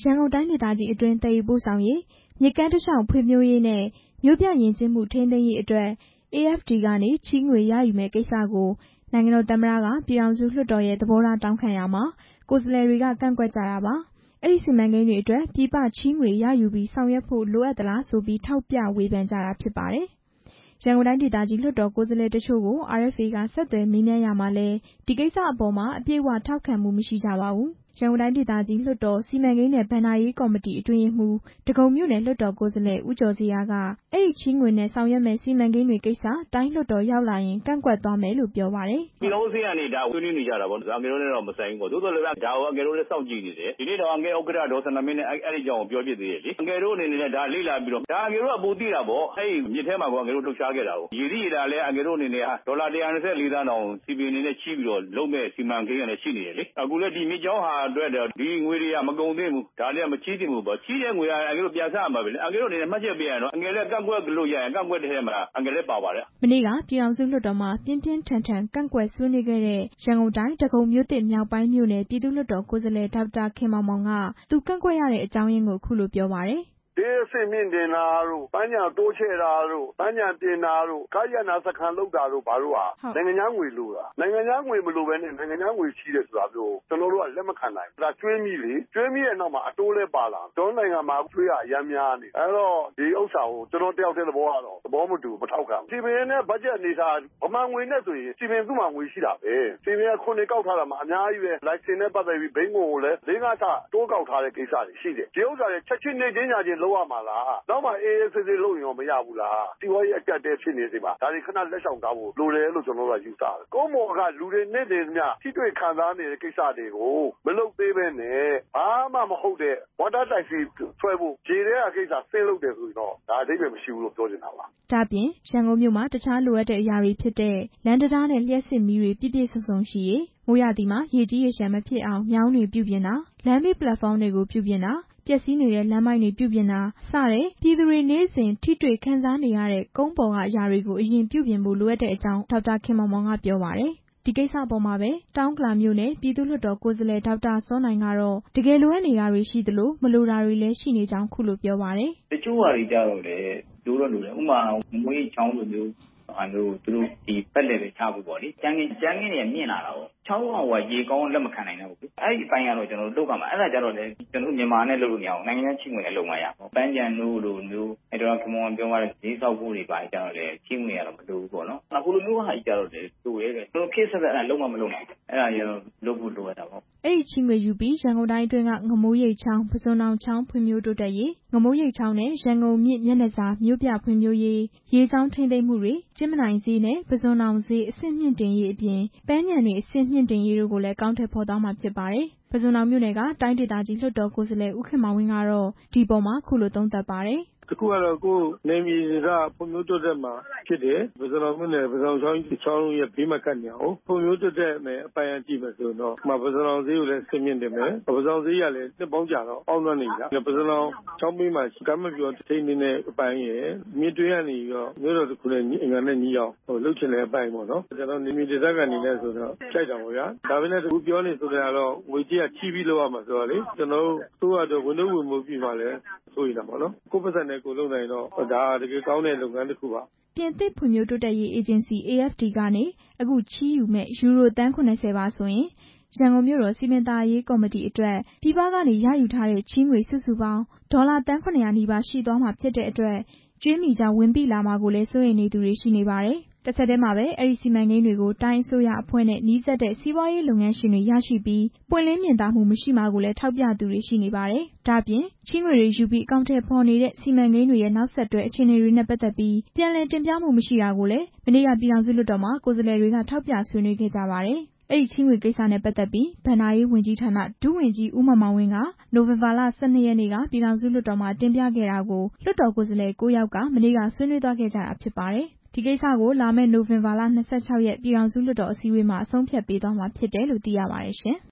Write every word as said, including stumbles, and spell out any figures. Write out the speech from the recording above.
ရန်ကုန်တိုင်းဒေသကြီးအတွင်းသယ်ယူပို့ဆောင်ရေးမြစ်ကမ်းတစ်လျှောက်ဖွံ့ဖြိုးရေးနဲ့မြို့ပြယဉ်ကျေးမှုထိန်းသိမ်းရေးအတွက် အေး အက်ဖ် ဒီ ကနေချေးငွေရယူမယ့်ကိစ္စကိုနိုင်ငံတော်သမ္မတကပြည်ထောင်စုလွှတ်တော်ရဲ့သဘောထားတောင်းခံရာမှာကိုယ်စားလှယ်တွေကကန့်ကွက်ကြတာပါ။အဲ့ဒီစီမံကိန်းတွေအတွက်ပြည်ပချေးငွေရယူပြီးဆောင်ရွက်ဖို့လိုအပ်သလားဆိုပြီးထောက်ပြဝေဖန်ကြတာဖြစ်ပါတယ်။ရန်ကုန်တိုင်းဒေသကြီးလွှတ်တော်ကိုယ်စားလှယ်တချို့ကို အာရ် အက်ဖ် အေ ကဆက်သွယ်မေးမြန်းရာမှာလည်းဒီကိစ္စအပေါ်မှာအပြည့်အဝထောက်ခံမှုမရှိကြပါဘူး။ရန်ကုန်တိုင်းဒေသကြီးလွှတ်တော်စီမံကိန်းနဲ့ဘဏ္ဍာရေးကော်မတီအတွင်းရေးမှူးဒဂုံမြို့နယ်လွှတ်တော်ကိုယ်စားလှယ်ဦးကျော်ဇေယျကအဲ့ဒီချေးငွေနဲ့ဆောင်ရွက်မယ့်စီမံကိန်းတွေကိစ္စတိုင်းလွှတ်တော်ရောက်လာရင်ကန့်ကွက်သွားမယ်လို့ပြောပါတယ်။ပြည်လုံးအစိုးရကနေဒါဆွေးနွေးနေကြတာပေါ့။ဒါအငယ်တို့နဲ့တော့မဆိုင်ဘူးပေါ့။သို့တော်လည်းဒါကိုအငယ်တို့လည်းစောင့်ကြည့်နေတယ်။ဒီနေ့တော့အငယ်ဥက္ကဋ္ဌဒေါ်စန္ဒာမင်းနဲ့အဲ့ဒီကြောင်ကိုပြောဖြစ်သေးတယ်လေ။အငယ်တို့အနေနဲ့ဒါလေ့လာပြီးတော့ဒါအငယ်တို့ကပိုသိတာပေါ့။အဲ့ဒီမြစ်ထဲမှာကအငယ်တို့လှုပ်ရှားခဲ့တာကိုရည်ရည်ရလည်းအငယ်တို့အနေနဲ့ဒေါ်လာတစ်ရာနှစ်ဆယ့်လေးသန်းတောင်စီပီအနေနဲ့ချီးပြီးတော့လုပ်မဲ့စီမံကိန်းရတယ်ရှိနေတယ်လေ။အခုလည်းဒီမြစ်ကြောင်းဟာအတွက်ဒီငွေတွေကမကုန်သေးဘူး။ဒါလည်းမချီးတင်ဘူးပေါ့။ချီးတဲ့ငွေကအငယ်တို့ပြန်ဆရမှာပဲလေ။အငယ်တို့အနေနဲ့မှတ်ချက်ပေးရတော့အငယ်လည်းကန့်ကွက်လို့ရရင်ကန့်ကွက်တဲ့ထဲမှာအငယ်လည်းပါပါတယ်။မနေ့ကပြည်ထောင်စုလွှတ်တော်မှာပြင်းပြင်းထန်ထန်ကန့်ကွက်ဆွေးနွေးခဲ့တဲ့ရန်ကုန်တိုင်းဒဂုံမြို့သစ်မြောက်ပိုင်းမြို့နယ်ပြည်သူ့လွှတ်တော်ကိုယ်စားလှယ်ဒေါက်တာခင်မောင်မောင်ကသူကန့်ကွက်ရတဲ့အကြောင်းရင်းကိုခုလိုပြောပါတယ်။ဒေးအဆင့်မြင့်တင်တာတို့ပန်းညာတိုးချဲ့တာတို့ပန်းညာတင်တာတို့ကာယနာစခန်းလုပ်တာတို့ဘာလို့ဟာနိုင်ငံသားငွေလို့လားနိုင်ငံသားငွေမလို့ပဲနဲ့နိုင်ငံသားငွေရှိတယ်ဆိုတာမျိုးကျွန်တော်တို့ကလက်မခံနိုင်ဘူးဒါကျွေးမိလေကျွေးမိရဲ့နောက်မှာအတိုးလဲပါလာကျွန်တော်နိုင်ငံမှာကျွေးရအများများနေအဲ့တော့ဒီဥစ္စာကိုကျွန်တော်တယောက်တည်းသဘောကတော့သဘောမတူမထောက်ခံစီပင်နဲ့ဘတ်ဂျက်အနေထားဗမာငွေနဲ့ဆိုရင်စီပင်သူ့မှာငွေရှိတာပဲစီပင်ကခုနှစ်ကောက်ထားတာမှာအများကြီးပဲလိုင်စင်နဲ့ပတ်သက်ပြီးဘိန်းကိုလည်းလေးငါးထတိုးကောက်ထားတဲ့ကိစ္စတွေရှိတယ်ဒီဥစ္စာတွေချက်ချင်းနေချင်းညာချင်းလောက်ရမှာလားနောက်မှအေးအေးဆေးဆေးလုပ်ရင်ရောမရဘူးလားစီဝါရေးအကြက်တဲဖြစ်နေစီမှာဒါတွေခဏလက်ဆောင်ထားဖို့လိုတယ်လို့ကျွန်တော်တို့ကယူဆတယ်ကုန်းမော်ကလူတွေနေနေမြထိတွေ့ခံစားနေတဲ့ကိစ္စတွေကိုမလုပ်သေးပဲနဲ့ဘာမှမဟုတ်တဲ့ဝါတာတိုက်စီဆွဲဖို့ခြေထဲအကိစ္စဆင်းလုပ်တယ်ဆိုရင်တော့ဒါအဓိပ္ပာယ်မရှိဘူးလို့ပြောချင်တာပါဒါပြင်ရန်ကုန်မြို့မှာတခြားလိုအပ်တဲ့အရာတွေဖြစ်တဲ့လမ်းတရားနဲ့လျှက်စစ်မီးတွေပြည့်ပြည့်စုံစုံရှိရေးမိုးရာသီမှာရေကြီးရေရှမ်းမဖြစ်အောင်မြောင်းတွေပြုပြင်တာလမ်းဘေးပလက်ဖောင်းတွေကိုပြုပြင်တာပျက်စီးနေတဲ့လမ်းမိုက်တွေပြုပြင်တာစတဲ့ပြည်သူတွေနေ့စဉ်ထိတွေ့ခံစားနေရတဲ့ကုန်းပေါ်ကအရာတွေကိုအရင်ပြုပြင်ဖို့လိုအပ်တဲ့အကြောင်းဒေါက်တာခင်မောင်မောင်ကပြောပါတယ်ဒီကိစ္စပေါ်မှာပဲတောင်ကလာမြို့နယ်ပြည်သူ့လွှတ်တော်ကိုယ်စားလှယ်ဒေါက်တာစောနိုင်ကတော့တကယ်လိုအပ်နေတာတွေရှိသလိုမလိုတာတွေလည်းရှိနေကြောင်းခုလိုပြောပါတယ်တချို့ဟာတွေကြတော့လေလိုတော့လိုတယ်ဥပမာမွေးချောင်းလိုမျိုးအဲ့လိုသူတို့ဒီပက်လက်ပဲချဖို့ပေါ့လေကျန်းကင်းကျန်းကင်းတွေမြင့်လာတာပေါ့ချောင်းအောင်ကရေကောင်းလက်မခံနိုင်တော့ဘူးအဲ့ဒီအပိုင်းကတော့ကျွန်တော်တို့လုပ်ကမှာအဲ့ဒါကြတော့လေကျွန်တော်မြန်မာနဲ့လုပ်လို့မရအောင်နိုင်ငံခြားချင်းဝင်နဲ့လုပ်မှရပေါ့ပန်းကြံတို့လိုမျိုးအဲ့တော့ခမောင်ပြောရတဲ့ဈေးဆောက်ဖို့တွေပါကြတော့လေချင်းဝင်ရတော့မလိုဘူးပေါ့နော်အခုလိုမျိုးဟာကြီးကြတော့လေတူရဲတယ်တို့ခေတ်ဆက်ဆက်အဲ့လုံးဝမလုပ်နိုင်အဲ့ဒါရောလုပ်ဖို့လိုရတာပေါ့အဲ့ဒီချင်းငွေယူပြီးရန်ကုန်တိုင်းအတွင်းကငမိုးရိပ်ချောင်းပစွန်တောင်ချောင်းဖွံ့ဖြိုးတိုးတက်ရေးငမိုးရိပ်ချောင်းနဲ့ရန်ကုန်မြစ်မျက်နှာစာမြို့ပြဖွံ့ဖြိုးရေးရေကြောင်းထိန်းသိမ်းမှုတွေကျင်းမနိုင်ဈေးနဲ့ပစွန်တောင်ဈေးအဆင့်မြင့်တင်ရေးအပြင်ပန်းညံတွေအဆင့်မြင့်တင်ရေးတို့ကိုလည်းကောင်းထည့်ဖော်သွားမှာဖြစ်ပါတယ်။ပစွန်တောင်မြို့နယ်ကတိုင်းဒေသကြီးလွှတ်တော်ကိုယ်စားလှယ်ဦးခင်မောင်ဝင်းကတော့ဒီပေါ်မှာခုလိုသုံးသပ်ပါတယ်။တခုကတော့ကိုယ်နေပြည်တော်ကဖွံ့ဖြိုးတိုးတက်မှာဖြစ်တယ်ပစွန်တောင်မြို့နယ်ပစွန်ချောင်းချောင်းရဲ့ဘေးမှာကတ်နေအောင်ဖွံ့ဖြိုးတိုးတက်မယ်အပိုင်းအကြည့်မယ်ဆိုတော့မှာပစွန်တောင်ဈေးကိုလည်းဆင်မြင့်တယ်မယ်ပစွန်တောင်ဈေးရလည်းနှစ်ပေါင်းကြာတော့အောင်းလွှမ်းနေကြပစွန်တောင်ချောင်းဘေးမှာကမ်းမပြောထိန်းနေတဲ့အပိုင်းရဲ့မြစ်တွင်းကနေပြီးတော့မြို့တော်တစ်ခုနဲ့အင်္ဂါနဲ့ညီအောင်ဟိုလှုပ်ချင်တဲ့အပိုင်းပေါ့နော်ကျွန်တော်နေပြည်တော်ကနေလည်းဆိုတော့ကြိုက်တာပေါ့ဗျာဒါပေမဲ့သူပြောနေဆိုတဲ့ကတော့ငွေကြေးကချီးပြီးလောက်ရမှာဆိုတော့လေကျွန်တော်တို့တော့ဝန်ထမ်းဝင်မှုပြီးမှလည်းဆိုရင်တော့ပေါ့နော်ကိုယ်ပတ်စံနဲ့ကိုယ်လုပ်နိုင်တော့ဒါတကယ်ကောင်းတဲ့လုပ်ငန်းတစ်ခုပါပြင်သစ်ဖွံ့ဖြိုးတိုးတက်ရေးအေဂျင်စီ အေး အက်ဖ် ဒီ ကနေအခုချီးယူမဲ့ယူရိုသန်းခုနှစ်ဆယ်ပါဆိုရင်ရန်ကုန်မြို့တော်စီမံသားရေးကော်မတီအတွက်ပြည်ပကနေရယူထားတဲ့ချီးငွေစုစုပေါင်းဒေါ်လာသန်းခုနှစ်ရာနီးပါးရှိသွားမှာဖြစ်တဲ့အတွက်ကျွေးမိကြောင်းဝင်ပြီးလာမှာကိုလည်းစိုးရိမ်နေသူတွေရှိနေပါတယ်။တစ်ဆက်တည်းမှာပဲအဲ့ဒီစီမံကိန်းတွေကိုတိုင်းအစိုးရအဖွဲ့နဲ့နှီးစပ်တဲ့စီးပွားရေးလုပ်ငန်းရှင်တွေရရှိပြီးပွင့်လင်းမြင်သာမှုမရှိမှာကိုလည်းထောက်ပြသူတွေရှိနေပါတယ်။ဒါ့အပြင်ချေးငွေတွေယူပြီးအကောင့်ထဲပေါ်နေတဲ့စီမံကိန်းတွေရဲ့နောက်ဆက်တွဲအခြေအနေတွေနဲ့ပတ်သက်ပြီးပြန်လည်တင်ပြမှုမရှိတာကိုလည်းမနေ့ကပြည်ထောင်စုလွှတ်တော်မှာကိုယ်စားလှယ်တွေကထောက်ပြဆွေးနွေးခဲ့ကြပါတယ်။အဲ့ဒီချေးငွေကိစ္စနဲ့ပတ်သက်ပြီးဘဏ္ဍာရေးဝန်ကြီးဌာနဒုဝန်ကြီးဦးမောင်မောင်ဝင်းကနိုဝင်ဘာလ ၁၂ ရက်နေ့ကပြည်ထောင်စုလွှတ်တော်မှာတင်ပြခဲ့တာကိုလွှတ်တော်ကိုယ်စားလှယ်ကိုးယောက်ကမနေ့ကဆွေးနွေးသွားခဲ့ကြတာဖြစ်ပါတယ်။ဒီကိစ္စကိုလာမယ့်နိုဝင်ဘာလ ၂၆ ရက်ပြည်ထောင်စုလွှတ်တော်အစည်းအဝေးမှာအဆုံးဖြတ်ပေးသွားမှာဖြစ်တယ်လို့သိရပါတယ်ရှင်။